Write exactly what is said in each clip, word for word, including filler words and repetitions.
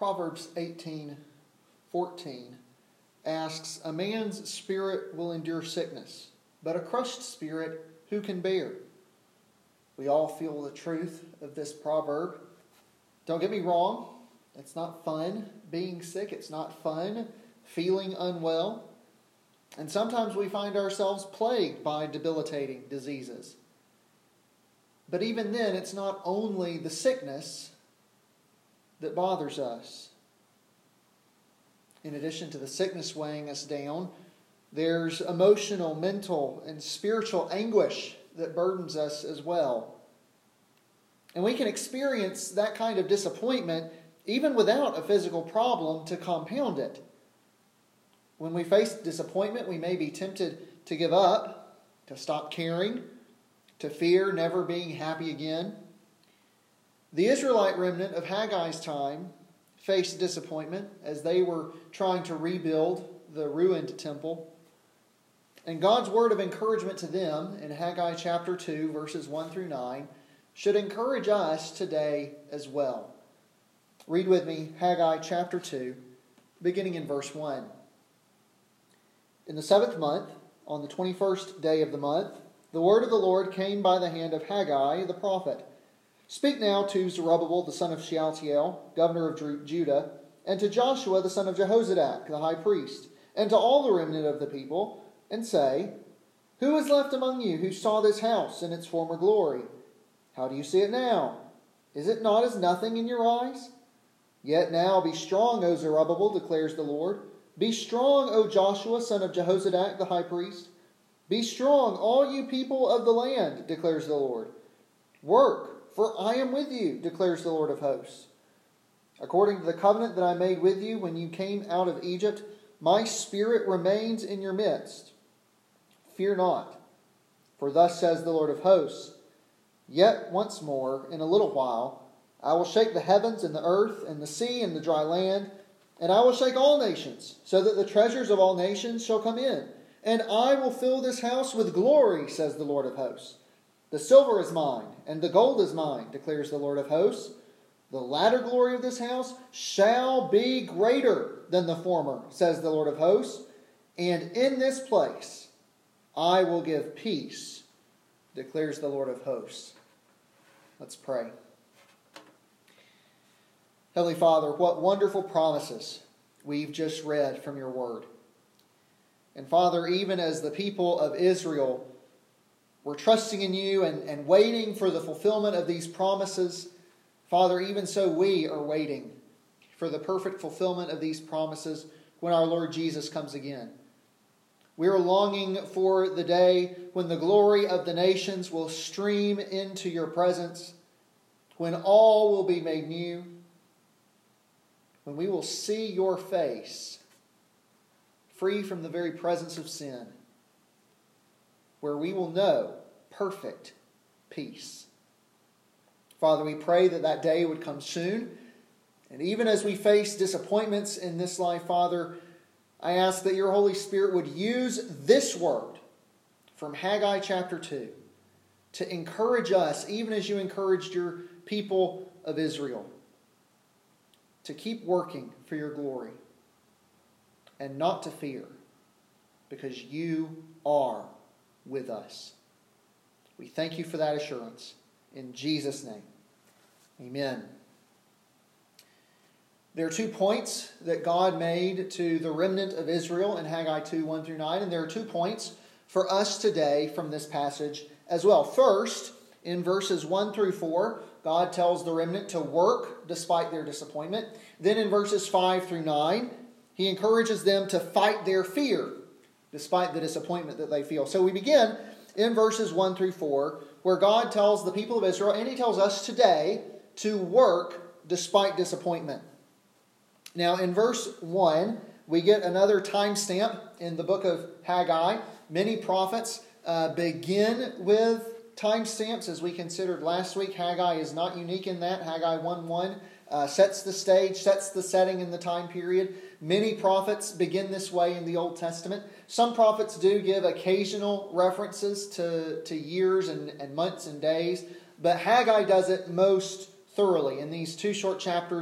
Proverbs eighteen fourteen asks, "A man's spirit will endure sickness, but a crushed spirit who can bear?" We all feel the truth of this proverb. Don't get me wrong, it's not fun being sick. It's not fun feeling unwell. And sometimes we find ourselves plagued by debilitating diseases. But even then, it's not only the sickness that bothers us. In addition to the sickness weighing us down, there's emotional, mental, and spiritual anguish that burdens us as well. And we can experience that kind of disappointment even without a physical problem to compound it. When we face disappointment, we may be tempted to give up, to stop caring, to fear never being happy again. The Israelite remnant of Haggai's time faced disappointment as they were trying to rebuild the ruined temple. And God's word of encouragement to them in Haggai chapter two, verses one through nine, should encourage us today as well. Read with me Haggai chapter two, beginning in verse one. "In the seventh month, on the twenty-first day of the month, the word of the Lord came by the hand of Haggai the prophet. Speak now to Zerubbabel the son of Shealtiel, governor of Judah, and to Joshua the son of Jehozadak, the high priest, and to all the remnant of the people, and say, Who is left among you who saw this house in its former glory? How do you see it now? Is it not as nothing in your eyes? Yet now be strong, O Zerubbabel, declares the Lord. Be strong, O Joshua, son of Jehozadak, the high priest. Be strong, all you people of the land, declares the Lord. Work, for I am with you, declares the Lord of hosts. According to the covenant that I made with you when you came out of Egypt, my spirit remains in your midst. Fear not, for thus says the Lord of hosts, Yet once more, in a little while, I will shake the heavens and the earth and the sea and the dry land, and I will shake all nations, so that the treasures of all nations shall come in. And I will fill this house with glory, says the Lord of hosts. The silver is mine, and the gold is mine, declares the Lord of hosts. The latter glory of this house shall be greater than the former, says the Lord of hosts. And in this place I will give peace, declares the Lord of hosts." Let's pray. Heavenly Father, what wonderful promises we've just read from your word. And Father, even as the people of Israel were trusting in you and, and waiting for the fulfillment of these promises, Father, even so we are waiting for the perfect fulfillment of these promises when our Lord Jesus comes again. We are longing for the day when the glory of the nations will stream into your presence, when all will be made new, when we will see your face, free from the very presence of sin, where we will know perfect peace. Father, we pray that that day would come soon. And even as we face disappointments in this life, Father, I ask that your Holy Spirit would use this word from Haggai chapter two to encourage us, even as you encouraged your people of Israel, to keep working for your glory and not to fear, because you are with us. We thank you for that assurance. In Jesus' name, amen. There are two points that God made to the remnant of Israel in Haggai two, one through nine, and there are two points for us today from this passage as well. First, in verses one through four, God tells the remnant to work despite their disappointment. Then in verses five through nine, he encourages them to fight their fear despite the disappointment that they feel. So we begin in verses one through four, where God tells the people of Israel, and he tells us today, to work despite disappointment. Now, in verse one, we get another timestamp in the book of Haggai. Many prophets uh, begin with timestamps, as we considered last week. Haggai is not unique in that. Haggai one one uh, sets the stage, sets the setting in the time period. Many prophets begin this way in the Old Testament. Some prophets do give occasional references to, to years and, and months and days, but Haggai does it most thoroughly. In these two short chapters,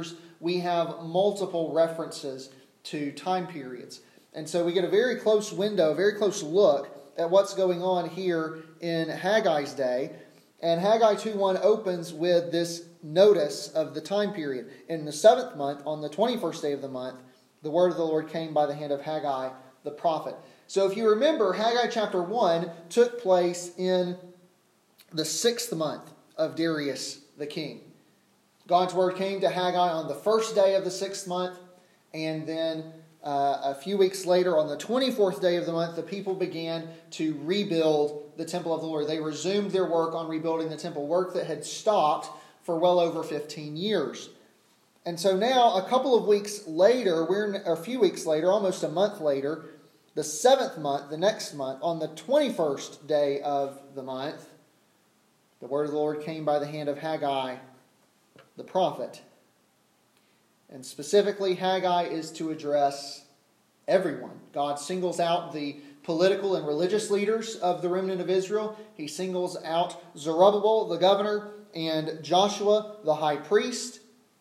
we have multiple references to time periods. And so we get a very close window, a very close look at what's going on here in Haggai's day. And Haggai two one opens with this notice of the time period. In the seventh month, on the twenty-first day of the month, the word of the Lord came by the hand of Haggai the prophet. So if you remember, Haggai chapter one took place in the sixth month of Darius the king. God's word came to Haggai on the first day of the sixth month, and then Uh, a few weeks later, on the twenty-fourth day of the month, the people began to rebuild the temple of the Lord. They resumed their work on rebuilding the temple, work that had stopped for well over fifteen years. And so now, a couple of weeks later, we're a few weeks later, almost a month later, the seventh month, the next month, on the twenty-first day of the month, the word of the Lord came by the hand of Haggai the prophet. And specifically, Haggai is to address everyone. God singles out the political and religious leaders of the remnant of Israel. He singles out Zerubbabel, the governor, and Joshua, the high priest.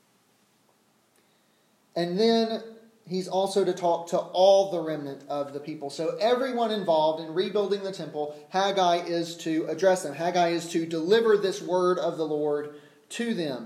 And then he's also to talk to all the remnant of the people. So everyone involved in rebuilding the temple, Haggai is to address them. Haggai is to deliver this word of the Lord to them.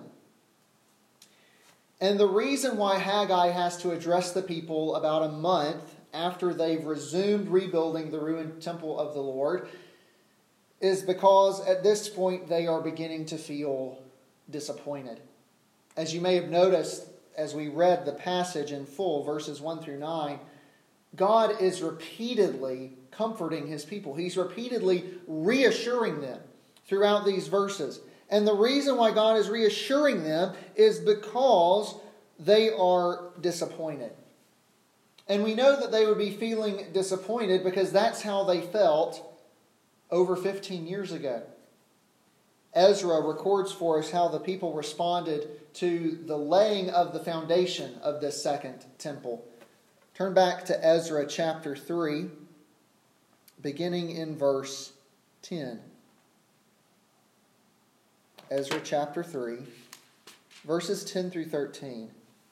And the reason why Haggai has to address the people about a month after they've resumed rebuilding the ruined temple of the Lord is because at this point they are beginning to feel disappointed. As you may have noticed as we read the passage in full, verses one through nine, God is repeatedly comforting His people. He's repeatedly reassuring them throughout these verses. And the reason why God is reassuring them is because they are disappointed. And we know that they would be feeling disappointed because that's how they felt over fifteen years ago. Ezra records for us how the people responded to the laying of the foundation of this second temple. Turn back to Ezra chapter three, beginning in verse ten. Ezra chapter three, verses ten through thirteen.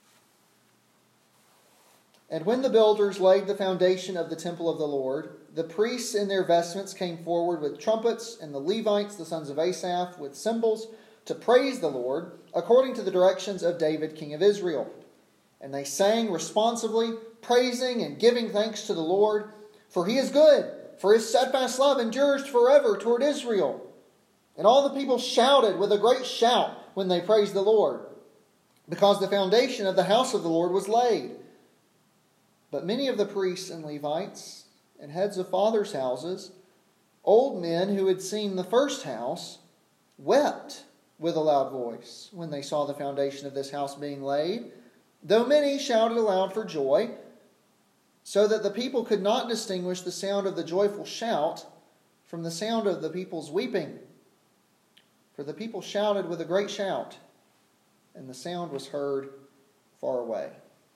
And when the builders laid the foundation of the temple of the Lord, the priests in their vestments came forward with trumpets, and the Levites, the sons of Asaph, with cymbals, to praise the Lord, according to the directions of David, king of Israel. And they sang responsively, praising and giving thanks to the Lord, for He is good, for His steadfast love endures forever toward Israel. And all the people shouted with a great shout when they praised the Lord, because the foundation of the house of the Lord was laid. But many of the priests and Levites and heads of fathers' houses, old men who had seen the first house, wept with a loud voice when they saw the foundation of this house being laid, though many shouted aloud for joy, so that the people could not distinguish the sound of the joyful shout from the sound of the people's weeping. For the people shouted with a great shout, and the sound was heard far away.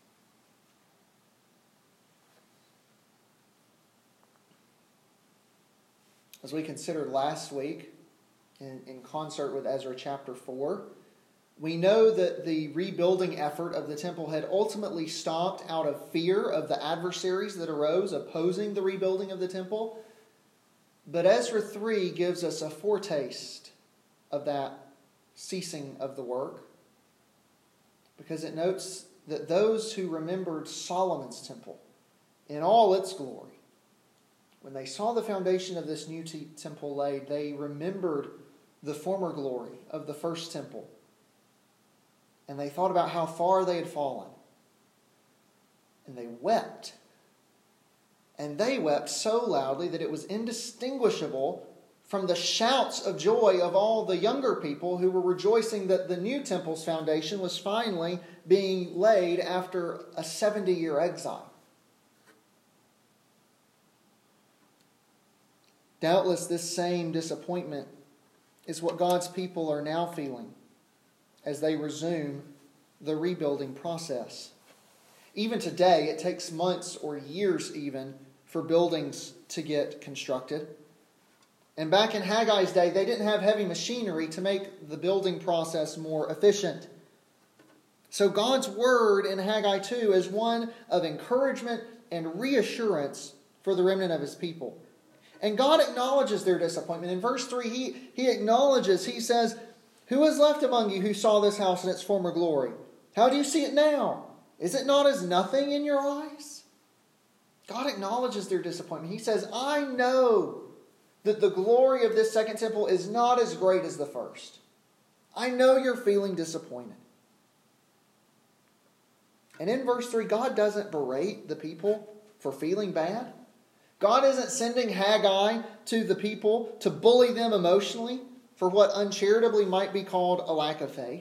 As we considered last week, in, in concert with Ezra chapter four, we know that the rebuilding effort of the temple had ultimately stopped out of fear of the adversaries that arose opposing the rebuilding of the temple. But Ezra three gives us a foretaste of that ceasing of the work, because it notes that those who remembered Solomon's temple in all its glory, when they saw the foundation of this new t- temple laid, they remembered the former glory of the first temple, and they thought about how far they had fallen, and they wept. And they wept so loudly that it was indistinguishable from the shouts of joy of all the younger people who were rejoicing that the new temple's foundation was finally being laid after a seventy-year exile. Doubtless this same disappointment is what God's people are now feeling as they resume the rebuilding process. Even today, it takes months or years even for buildings to get constructed. And back in Haggai's day, they didn't have heavy machinery to make the building process more efficient. So God's word in Haggai two is one of encouragement and reassurance for the remnant of his people. And God acknowledges their disappointment. In verse three, he, he acknowledges, he says, "Who is left among you who saw this house in its former glory? How do you see it now? Is it not as nothing in your eyes?" God acknowledges their disappointment. He says, "I know that the glory of this second temple is not as great as the first. I know you're feeling disappointed." And in verse three, God doesn't berate the people for feeling bad. God isn't sending Haggai to the people to bully them emotionally for what uncharitably might be called a lack of faith.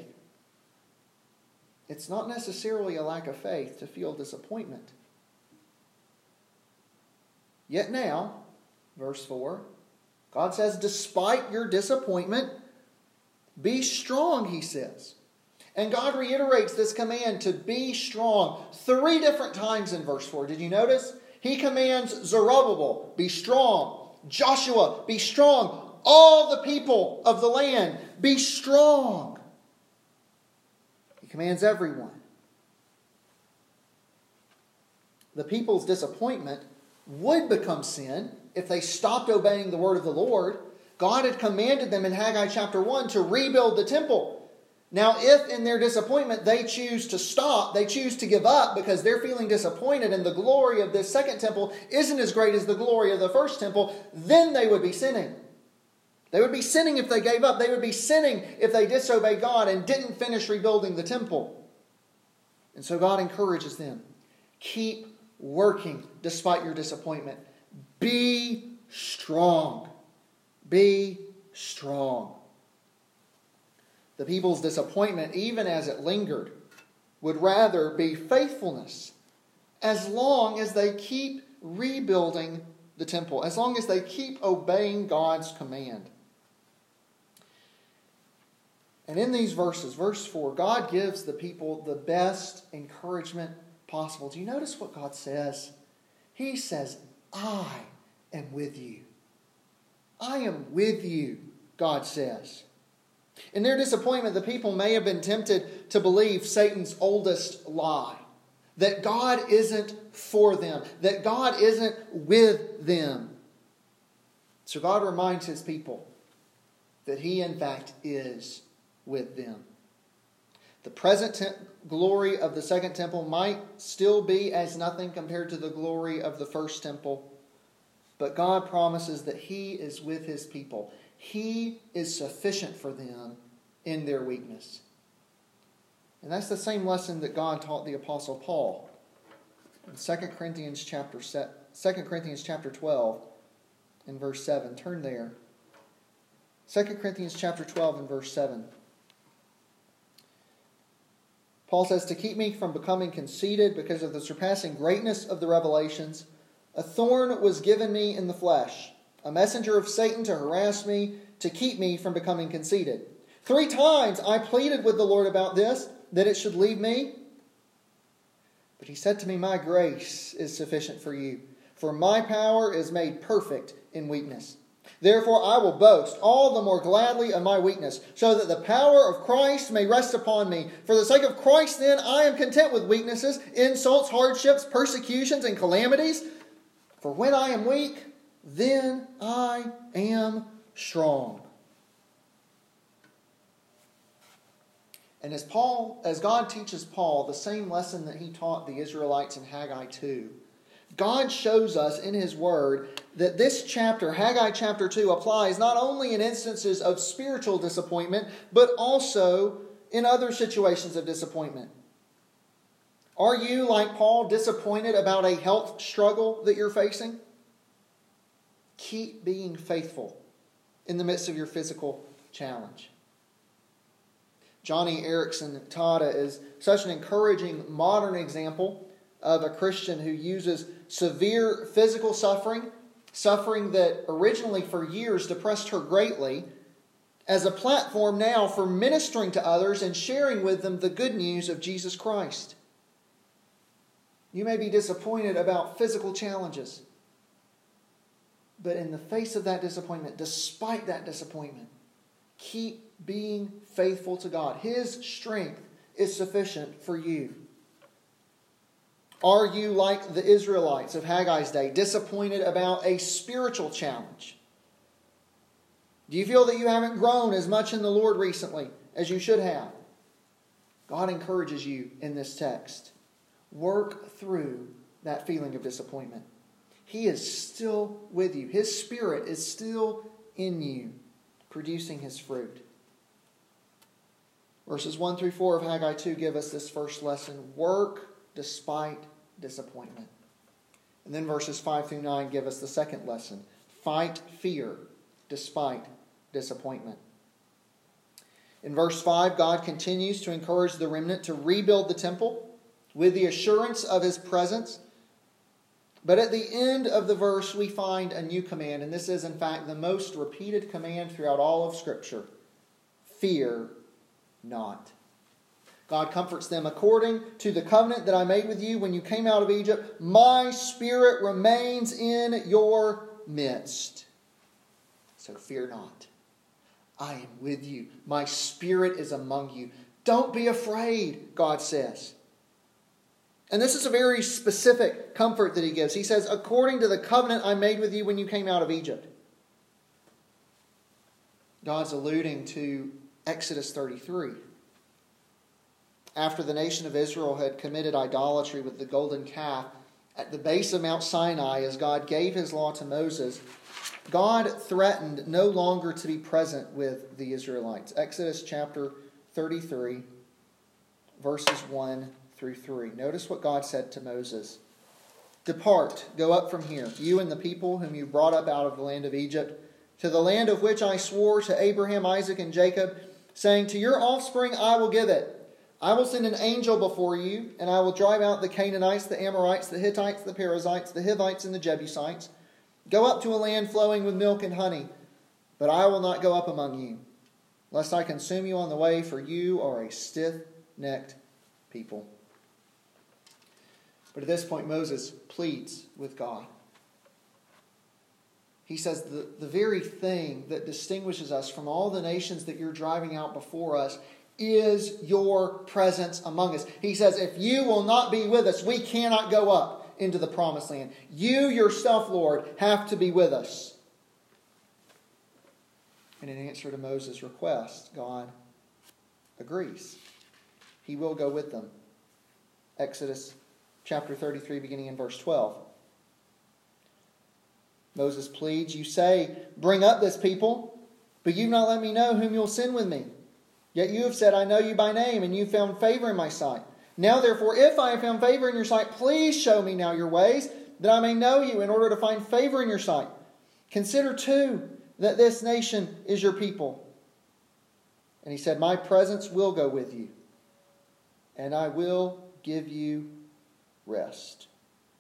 It's not necessarily a lack of faith to feel disappointment. Yet now, verse four, God says, despite your disappointment, be strong, he says. And God reiterates this command to be strong three different times in verse four. Did you notice? He commands Zerubbabel, be strong. Joshua, be strong. All the people of the land, be strong. He commands everyone. The people's disappointment would become sin if they stopped obeying the word of the Lord. God had commanded them in Haggai chapter one to rebuild the temple. Now, if in their disappointment they choose to stop, they choose to give up because they're feeling disappointed and the glory of this second temple isn't as great as the glory of the first temple, then they would be sinning. They would be sinning if they gave up. They would be sinning if they disobeyed God and didn't finish rebuilding the temple. And so God encourages them. Keep working despite your disappointment. Be strong. Be strong. The people's disappointment, even as it lingered, would rather be faithfulness as long as they keep rebuilding the temple, as long as they keep obeying God's command. And in these verses, verse four, God gives the people the best encouragement possible. Do you notice what God says? He says, I am with you. I am with you, God says. In their disappointment, the people may have been tempted to believe Satan's oldest lie, that God isn't for them, that God isn't with them. So God reminds his people that he, in fact, is with them. The present te- glory of the second temple might still be as nothing compared to the glory of the first temple, but God promises that he is with his people. He is sufficient for them in their weakness. And that's the same lesson that God taught the Apostle Paul. In Second Corinthians chapter Second Corinthians chapter twelve in verse seven. Turn there. Second Corinthians chapter twelve and verse seven. Paul says, to keep me from becoming conceited because of the surpassing greatness of the revelations, a thorn was given me in the flesh, a messenger of Satan to harass me, to keep me from becoming conceited. Three times I pleaded with the Lord about this, that it should leave me. But he said to me, my grace is sufficient for you, for my power is made perfect in weakness. Therefore I will boast all the more gladly of my weakness, so that the power of Christ may rest upon me. For the sake of Christ then I am content with weaknesses, insults, hardships, persecutions, and calamities. For when I am weak, then I am strong. And as Paul, as God teaches Paul the same lesson that he taught the Israelites in Haggai two, God shows us in his word that this chapter, Haggai chapter two, applies not only in instances of spiritual disappointment, but also in other situations of disappointment. Are you, like Paul, disappointed about a health struggle that you're facing? Keep being faithful in the midst of your physical challenge. Johnny Erickson Tada is such an encouraging modern example of a Christian who uses severe physical suffering, suffering that originally for years depressed her greatly, as a platform now for ministering to others and sharing with them the good news of Jesus Christ. You may be disappointed about physical challenges, but in the face of that disappointment, despite that disappointment, keep being faithful to God. His strength is sufficient for you? Are you like the Israelites of Haggai's day, disappointed about a spiritual challenge? Do you feel that you haven't grown as much in the Lord recently as you should have? God encourages you in this text. Work through that feeling of disappointment. He is still with you. His Spirit is still in you, producing His fruit. Verses one through four of Haggai two give us this first lesson. Work despite disappointment. And then verses five through nine give us the second lesson. Fight fear despite disappointment. In verse five, God continues to encourage the remnant to rebuild the temple with the assurance of His presence. But at the end of the verse, we find a new command, and this is, in fact, the most repeated command throughout all of Scripture. Fear not. God comforts them. According to the covenant that I made with you when you came out of Egypt, my Spirit remains in your midst. So fear not. I am with you. My Spirit is among you. Don't be afraid, God says. And this is a very specific comfort that He gives. He says, according to the covenant I made with you when you came out of Egypt. God's alluding to Exodus thirty-three. After the nation of Israel had committed idolatry with the golden calf at the base of Mount Sinai, as God gave His law to Moses, God threatened no longer to be present with the Israelites. Exodus chapter thirty-three, verses one through three. Notice what God said to Moses. Depart, go up from here, you and the people whom you brought up out of the land of Egypt, to the land of which I swore to Abraham, Isaac, and Jacob, saying, to your offspring I will give it. I will send an angel before you, and I will drive out the Canaanites, the Amorites, the Hittites, the Perizzites, the Hivites, and the Jebusites. Go up to a land flowing with milk and honey, but I will not go up among you, lest I consume you on the way, for you are a stiff-necked people. But at this point, Moses pleads with God. He says, the, the very thing that distinguishes us from all the nations that you're driving out before us is your presence among us. He says, if you will not be with us, we cannot go up into the promised land. You yourself, Lord, have to be with us. And in answer to Moses' request, God agrees. He will go with them. Exodus chapter thirty-three, beginning in verse twelve. Moses pleads, you say, bring up this people, but you've not let me know whom you'll send with me. Yet you have said, I know you by name, and you found favor in my sight. Now therefore, if I have found favor in your sight, please show me now your ways, that I may know you in order to find favor in your sight. Consider too that this nation is your people. And he said, my presence will go with you, and I will give you rest.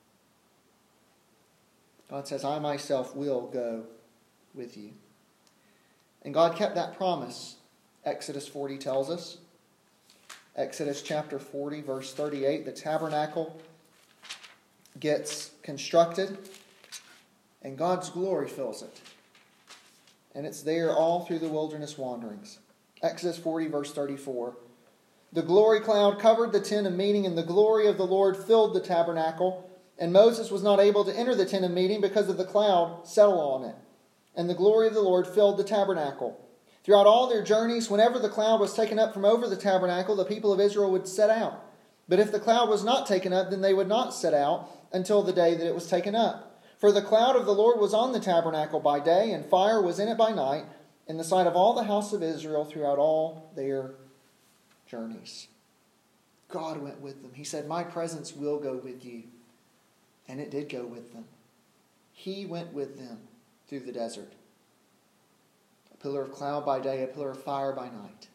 God says, I myself will go with you. And God kept that promise. Exodus forty tells us. Exodus chapter forty, verse thirty-eight, the tabernacle gets constructed, and God's glory fills it. And it's there all through the wilderness wanderings. Exodus forty, verse thirty-four. The glory cloud covered the tent of meeting, and the glory of the Lord filled the tabernacle. And Moses was not able to enter the tent of meeting because of the cloud settled on it. And the glory of the Lord filled the tabernacle. Throughout all their journeys, whenever the cloud was taken up from over the tabernacle, the people of Israel would set out. But if the cloud was not taken up, then they would not set out until the day that it was taken up. For the cloud of the Lord was on the tabernacle by day, and fire was in it by night, in the sight of all the house of Israel throughout all their journeys. God went with them. He said, my presence will go with you. And it did go with them. He went with them through the desert. A pillar of cloud by day, a pillar of fire by night.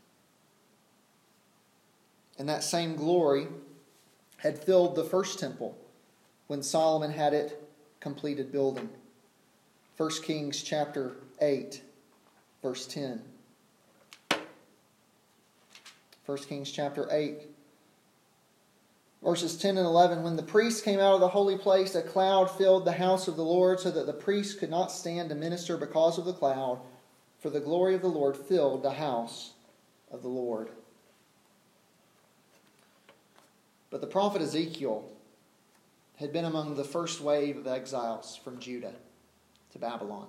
And that same glory had filled the first temple when Solomon had it completed building. First Kings chapter eight, verse ten. First Kings chapter eight, verses ten and eleven. When the priests came out of the holy place, a cloud filled the house of the Lord, so that the priests could not stand to minister because of the cloud, for the glory of the Lord filled the house of the Lord. But the prophet Ezekiel had been among the first wave of exiles from Judah to Babylon.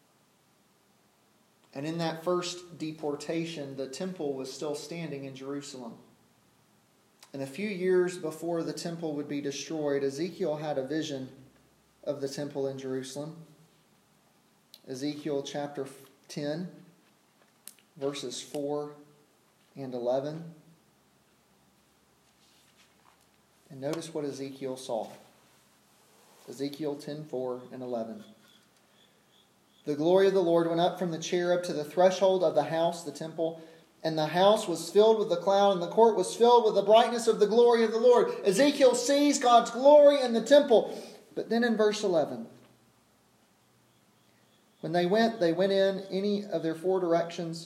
And in that first deportation, the temple was still standing in Jerusalem. And a few years before the temple would be destroyed, Ezekiel had a vision of the temple in Jerusalem. Ezekiel chapter ten, verses four and eleven. And notice what Ezekiel saw. Ezekiel ten, four and eleven. The glory of the Lord went up from the cherub to the threshold of the house, the temple, and the house was filled with the cloud, and the court was filled with the brightness of the glory of the Lord. Ezekiel sees God's glory in the temple. But then in verse eleven, when they went, they went in any of their four directions.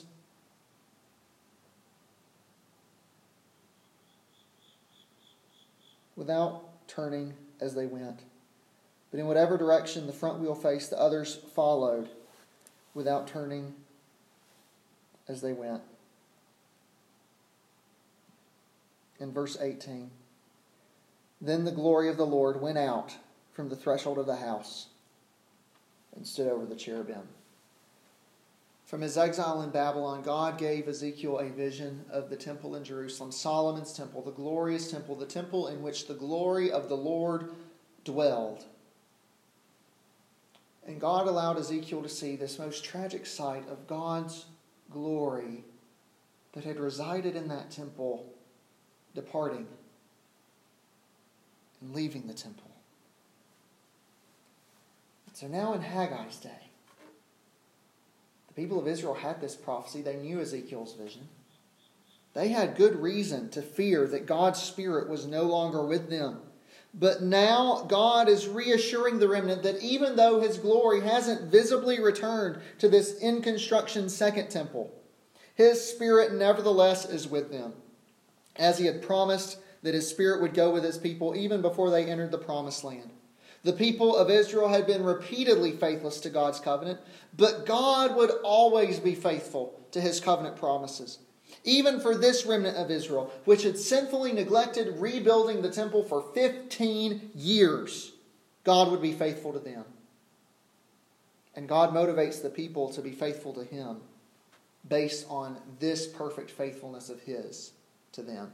Without turning as they went. But in whatever direction the front wheel faced, the others followed without turning as they went. In verse eighteen, then the glory of the Lord went out from the threshold of the house and stood over the cherubim. From his exile in Babylon, God gave Ezekiel a vision of the temple in Jerusalem, Solomon's temple, the glorious temple, the temple in which the glory of the Lord dwelled. And God allowed Ezekiel to see this most tragic sight of God's glory that had resided in that temple departing and leaving the temple. So now in Haggai's day, the people of Israel had this prophecy. They knew Ezekiel's vision. They had good reason to fear that God's Spirit was no longer with them. But now God is reassuring the remnant that even though His glory hasn't visibly returned to this in construction second temple, His Spirit nevertheless is with them, as He had promised that His Spirit would go with His people even before they entered the promised land. The people of Israel had been repeatedly faithless to God's covenant, but God would always be faithful to His covenant promises. Even for this remnant of Israel, which had sinfully neglected rebuilding the temple for fifteen years, God would be faithful to them. And God motivates the people to be faithful to Him based on this perfect faithfulness of His to them.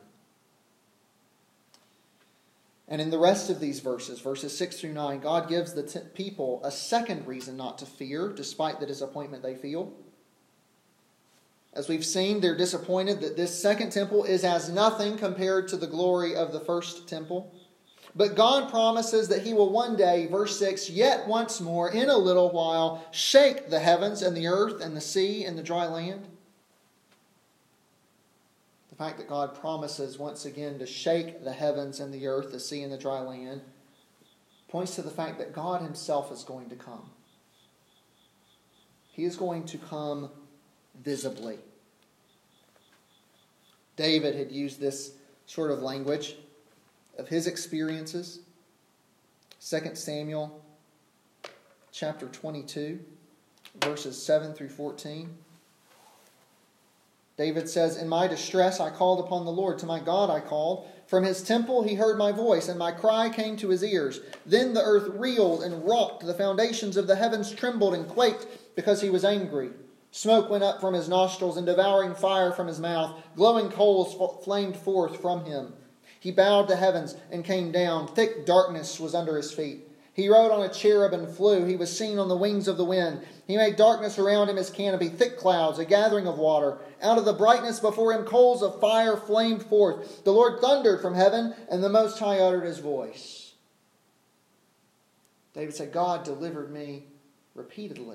And in the rest of these verses, verses six through nine, God gives the t- people a second reason not to fear, despite the disappointment they feel. As we've seen, they're disappointed that this second temple is as nothing compared to the glory of the first temple. But God promises that He will one day, verse six, yet once more, in a little while, shake the heavens and the earth and the sea and the dry land. The fact that God promises once again to shake the heavens and the earth, the sea and the dry land, points to the fact that God Himself is going to come. He is going to come visibly. David had used this sort of language of his experiences. Second Samuel chapter twenty-two, verses seven through fourteen. David says, in my distress I called upon the Lord. To my God I called. From His temple He heard my voice, and my cry came to His ears. Then the earth reeled and rocked. The foundations of the heavens trembled and quaked because He was angry. Smoke went up from His nostrils, and devouring fire from His mouth. Glowing coals flamed forth from Him. He bowed the heavens and came down. Thick darkness was under His feet. He rode on a cherub and flew. He was seen on the wings of the wind. He made darkness around Him as canopy, thick clouds, a gathering of water. Out of the brightness before Him, coals of fire flamed forth. The Lord thundered from heaven, and the Most High uttered His voice. David said, God delivered me repeatedly.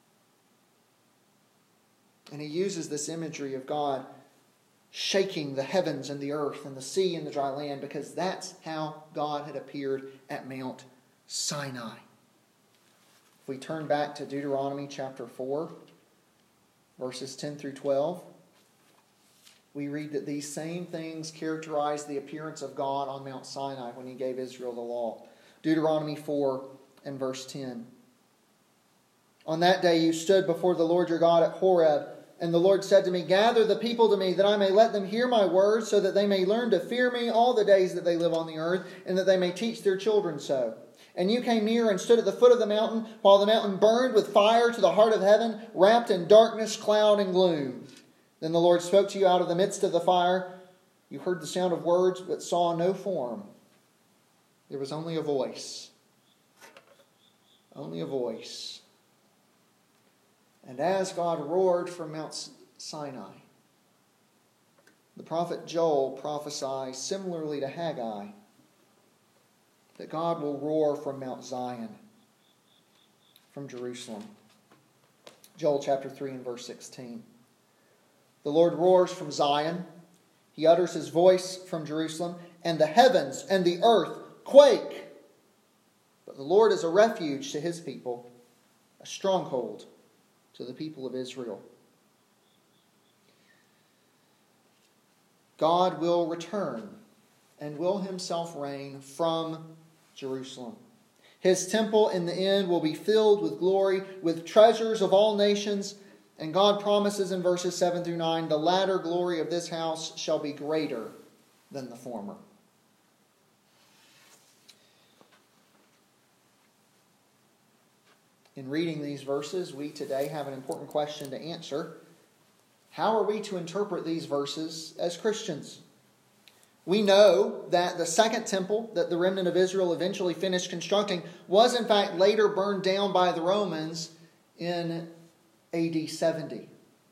And he uses this imagery of God shaking the heavens and the earth and the sea and the dry land, because that's how God had appeared at Mount Sinai. If we turn back to Deuteronomy chapter four, verses ten through twelve, we read that these same things characterize the appearance of God on Mount Sinai when He gave Israel the law. Deuteronomy four and verse ten. On that day you stood before the Lord your God at Horeb, And the Lord said to me, gather the people to me, that I may let them hear my words, so that they may learn to fear me all the days that they live on the earth, and that they may teach their children so. And you came near and stood at the foot of the mountain, while the mountain burned with fire to the heart of heaven, wrapped in darkness, cloud, and gloom. Then the Lord spoke to you out of the midst of the fire. You heard the sound of words, but saw no form. There was only a voice. Only a voice. And as God roared from Mount Sinai, the prophet Joel prophesies similarly to Haggai that God will roar from Mount Zion, from Jerusalem. Joel chapter three and verse sixteen. The Lord roars from Zion. He utters his voice from Jerusalem, and the heavens and the earth quake. But the Lord is a refuge to his people, a stronghold to the people of Israel. God will return and will himself reign from Jerusalem. His temple in the end will be filled with glory, with treasures of all nations. And God promises in verses seven through nine, the latter glory of this house shall be greater than the former. In reading these verses, we today have an important question to answer. How are we to interpret these verses as Christians? We know that the second temple that the remnant of Israel eventually finished constructing was in fact later burned down by the Romans in A D seventy.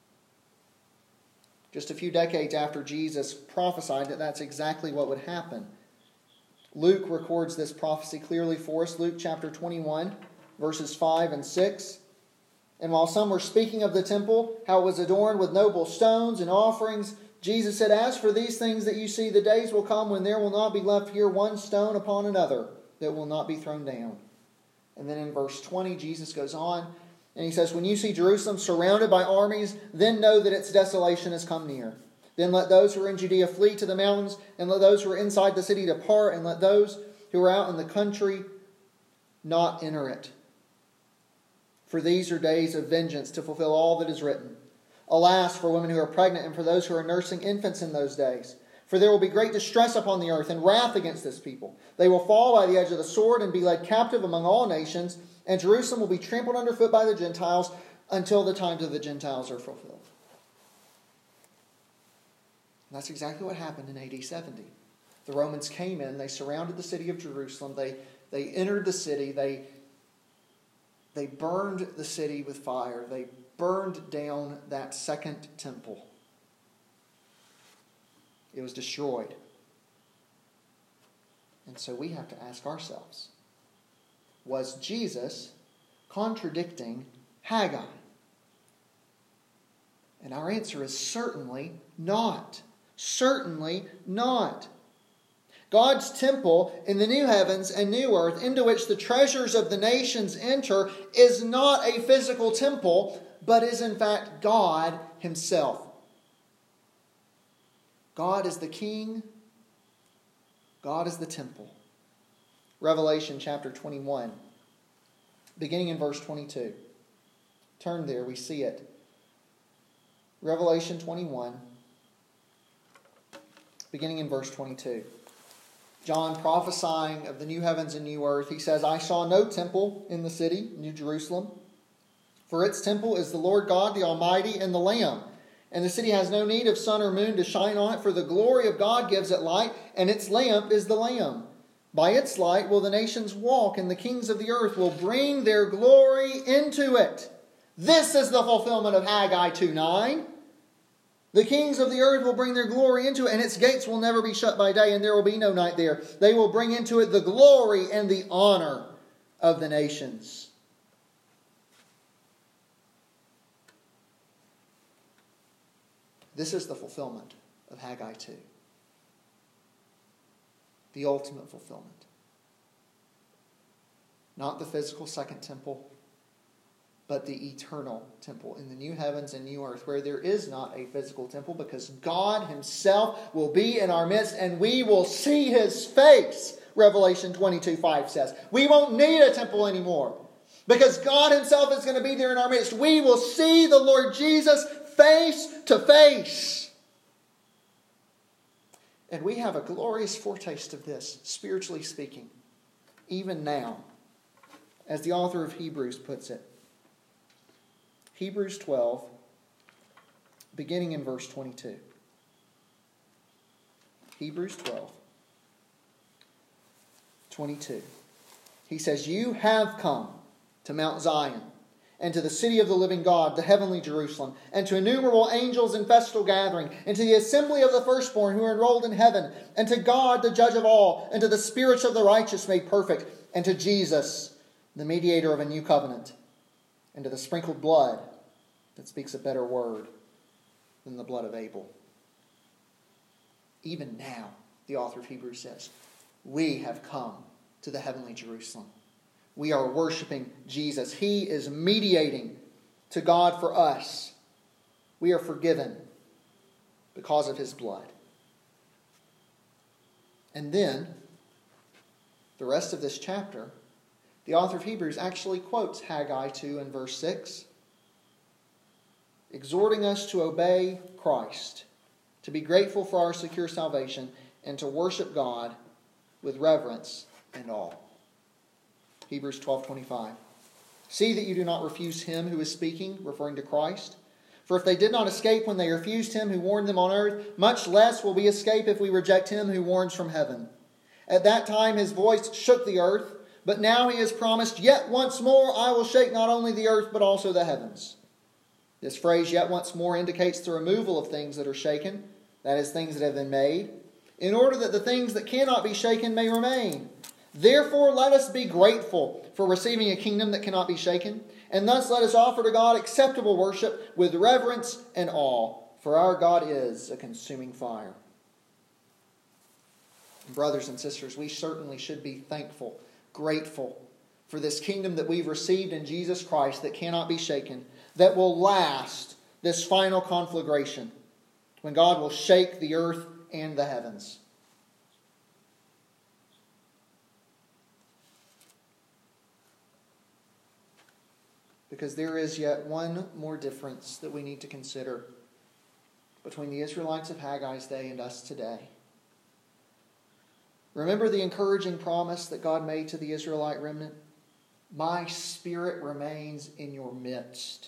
Just a few decades after Jesus prophesied that that's exactly what would happen. Luke records this prophecy clearly for us. Luke chapter twenty-one, verses five and six. And while some were speaking of the temple, how it was adorned with noble stones and offerings, Jesus said, as for these things that you see, the days will come when there will not be left here one stone upon another that will not be thrown down. And then in verse twenty, Jesus goes on, and he says, when you see Jerusalem surrounded by armies, then know that its desolation has come near. Then let those who are in Judea flee to the mountains, and let those who are inside the city depart, and let those who are out in the country not enter it. For these are days of vengeance to fulfill all that is written. Alas, for women who are pregnant and for those who are nursing infants in those days. For there will be great distress upon the earth and wrath against this people. They will fall by the edge of the sword and be led captive among all nations, and Jerusalem will be trampled underfoot by the Gentiles until the times of the Gentiles are fulfilled. And that's exactly what happened in A D seventy. The Romans came in, they surrounded the city of Jerusalem, they, they entered the city, they, they burned the city with fire, they burned down that second temple. It was destroyed. And so we have to ask ourselves, was Jesus contradicting Haggai? And our answer is certainly not. Certainly not. God's temple in the new heavens and new earth, into which the treasures of the nations enter, is not a physical temple, but is in fact God himself. God is the king. God is the temple. Revelation chapter twenty-one, beginning in verse twenty-two. Turn there, we see it. Revelation twenty-one, beginning in verse twenty-two. John prophesying of the new heavens and new earth, he says, I saw no temple in the city, New Jerusalem, for its temple is the Lord God, the Almighty, and the Lamb. And the city has no need of sun or moon to shine on it, for the glory of God gives it light, and its lamp is the Lamb. By its light will the nations walk, and the kings of the earth will bring their glory into it. This is the fulfillment of Haggai two nine. The kings of the earth will bring their glory into it, and its gates will never be shut by day, and there will be no night there. They will bring into it the glory and the honor of the nations. This is the fulfillment of Haggai two. The ultimate fulfillment. Not the physical second temple, but the eternal temple in the new heavens and new earth, where there is not a physical temple, because God himself will be in our midst and we will see his face, Revelation twenty-two five says. We won't need a temple anymore, because God himself is going to be there in our midst. We will see the Lord Jesus face to face. And we have a glorious foretaste of this, spiritually speaking, even now, as the author of Hebrews puts it. Hebrews twelve, beginning in verse twenty-two. Hebrews twelve, twenty-two. He says, "You have come to Mount Zion, and to the city of the living God, the heavenly Jerusalem, and to innumerable angels in festal gathering, and to the assembly of the firstborn who are enrolled in heaven, and to God, the judge of all, and to the spirits of the righteous made perfect, and to Jesus, the mediator of a new covenant, and to the sprinkled blood that speaks a better word than the blood of Abel." Even now, the author of Hebrews says, we have come to the heavenly Jerusalem. We are worshiping Jesus. He is mediating to God for us. We are forgiven because of His blood. And then, the rest of this chapter, the author of Hebrews actually quotes Haggai two in verse six, exhorting us to obey Christ, to be grateful for our secure salvation, and to worship God with reverence and awe. Hebrews twelve twenty-five. "See that you do not refuse Him who is speaking," referring to Christ. "For if they did not escape when they refused Him who warned them on earth, much less will we escape if we reject Him who warns from heaven. At that time His voice shook the earth, but now He has promised, 'Yet once more I will shake not only the earth but also the heavens.'" This phrase, "yet once more," indicates the removal of things that are shaken, that is, things that have been made, in order that the things that cannot be shaken may remain. "Therefore let us be grateful for receiving a kingdom that cannot be shaken, and thus let us offer to God acceptable worship with reverence and awe, for our God is a consuming fire." Brothers and sisters, we certainly should be thankful, grateful for this kingdom that we've received in Jesus Christ that cannot be shaken, that will last this final conflagration, when God will shake the earth and the heavens. Because there is yet one more difference that we need to consider between the Israelites of Haggai's day and us today. Remember the encouraging promise that God made to the Israelite remnant? "My Spirit remains in your midst."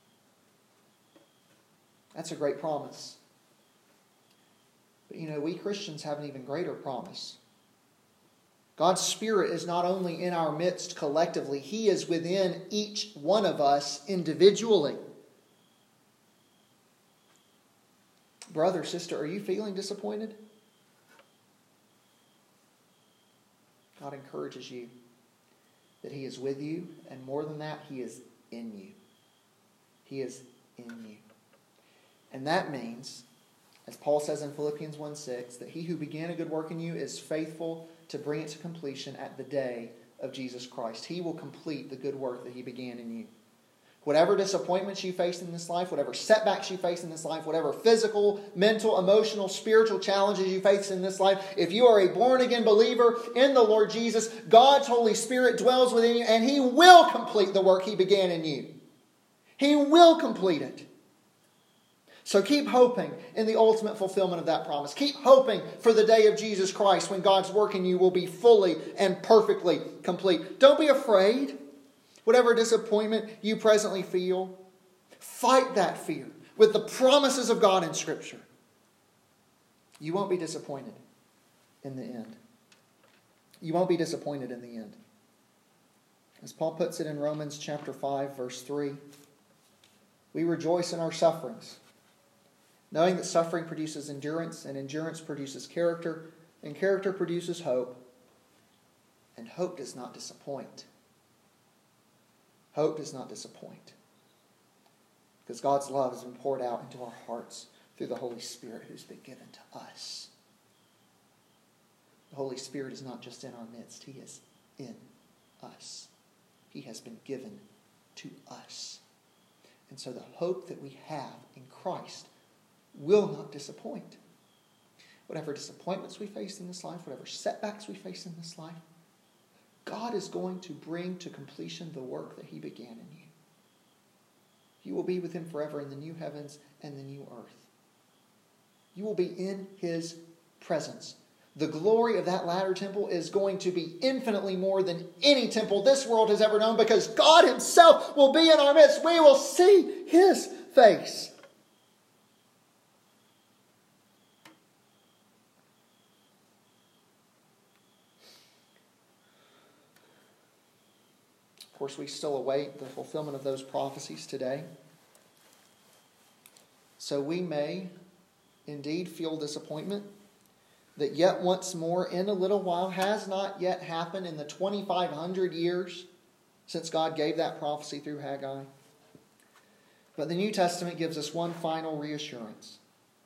That's a great promise. But you know, we Christians have an even greater promise. God's Spirit is not only in our midst collectively, He is within each one of us individually. Brother, sister, are you feeling disappointed? God encourages you that He is with you, and more than that, He is in you. He is in you. And that means, as Paul says in Philippians one six, that He who began a good work in you is faithful to bring it to completion at the day of Jesus Christ. He will complete the good work that He began in you. Whatever disappointments you face in this life, whatever setbacks you face in this life, whatever physical, mental, emotional, spiritual challenges you face in this life, if you are a born-again believer in the Lord Jesus, God's Holy Spirit dwells within you, and He will complete the work He began in you. He will complete it. So keep hoping in the ultimate fulfillment of that promise. Keep hoping for the day of Jesus Christ when God's work in you will be fully and perfectly complete. Don't be afraid. Whatever disappointment you presently feel, fight that fear with the promises of God in Scripture. You won't be disappointed in the end. You won't be disappointed in the end. As Paul puts it in Romans chapter five, verse three, we rejoice in our sufferings, knowing that suffering produces endurance, and endurance produces character, and character produces hope, and hope does not disappoint. Hope does not disappoint, because God's love has been poured out into our hearts through the Holy Spirit who's been given to us. The Holy Spirit is not just in our midst, He is in us. He has been given to us. And so the hope that we have in Christ will not disappoint. Whatever disappointments we face in this life, whatever setbacks we face in this life, God is going to bring to completion the work that He began in you. You will be with him forever in the new heavens and the new earth. You will be in his presence. The glory of that latter temple is going to be infinitely more than any temple this world has ever known, because God himself will be in our midst. We will see his face. Of course, we still await the fulfillment of those prophecies today. So we may indeed feel disappointment that yet once more in a little while has not yet happened in the twenty-five hundred years since God gave that prophecy through Haggai. But the New Testament gives us one final reassurance.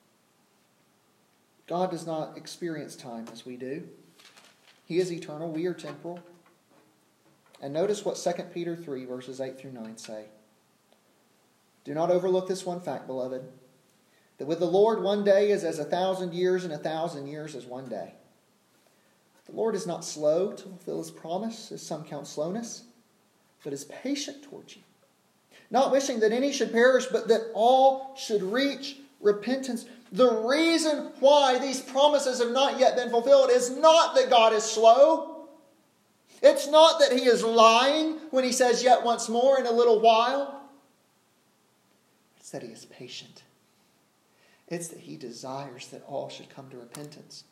God does not experience time as we do. He is eternal. We are temporal. And notice what Second Peter three, verses eight through nine say. Do not overlook this one fact, beloved, that with the Lord one day is as a thousand years, and a thousand years as one day. The Lord is not slow to fulfill his promise, as some count slowness, but is patient towards you, not wishing that any should perish, but that all should reach repentance. The reason why these promises have not yet been fulfilled is not that God is slow. It's not that he is lying when he says yet once more in a little while. It's that he is patient. It's that he desires that all should come to repentance.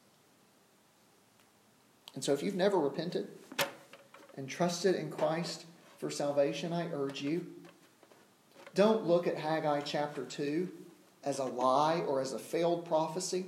And so if you've never repented and trusted in Christ for salvation, I urge you, don't look at Haggai chapter two as a lie or as a failed prophecy.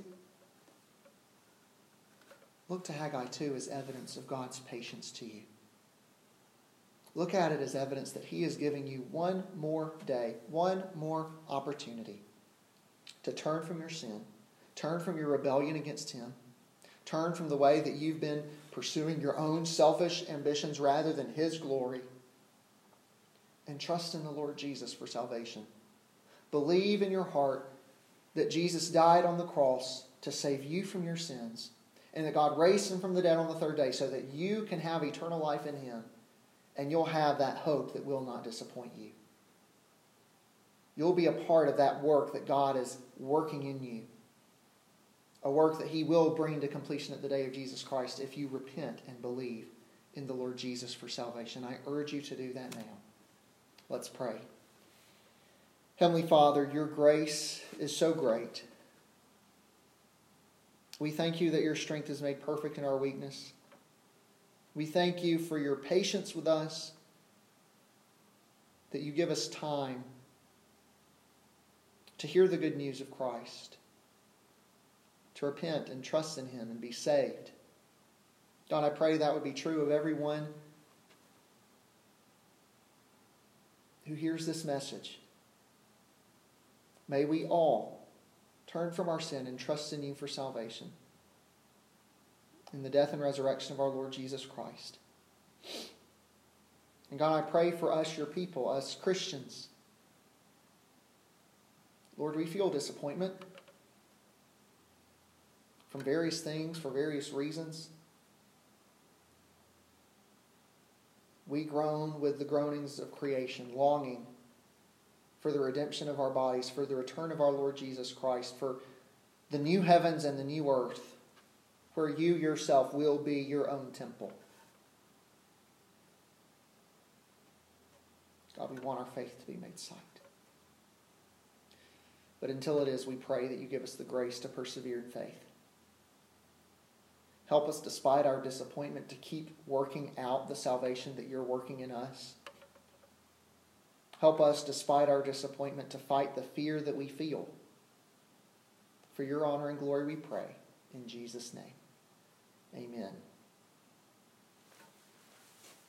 Look to Haggai two as evidence of God's patience to you. Look at it as evidence that he is giving you one more day, one more opportunity to turn from your sin, turn from your rebellion against him, turn from the way that you've been pursuing your own selfish ambitions rather than his glory, and trust in the Lord Jesus for salvation. Believe in your heart that Jesus died on the cross to save you from your sins, and that God raised him from the dead on the third day so that you can have eternal life in him, and you'll have that hope that will not disappoint you. You'll be a part of that work that God is working in you. A work that he will bring to completion at the day of Jesus Christ if you repent and believe in the Lord Jesus for salvation. I urge you to do that now. Let's pray. Heavenly Father, your grace is so great. We thank you that your strength is made perfect in our weakness. We thank you for your patience with us, that you give us time to hear the good news of Christ, to repent and trust in him and be saved. God, I pray that would be true of everyone who hears this message. May we all turn from our sin and trust in you for salvation, in the death and resurrection of our Lord Jesus Christ. And God, I pray for us, your people, us Christians. Lord, we feel disappointment from various things, for various reasons. We groan with the groanings of creation, longing for the redemption of our bodies, for the return of our Lord Jesus Christ, for the new heavens and the new earth, where you yourself will be your own temple. God, we want our faith to be made sight. But until it is, we pray that you give us the grace to persevere in faith. Help us, despite our disappointment, to keep working out the salvation that you're working in us. Help us, despite our disappointment, to fight the fear that we feel. For your honor and glory we pray. In Jesus' name, amen.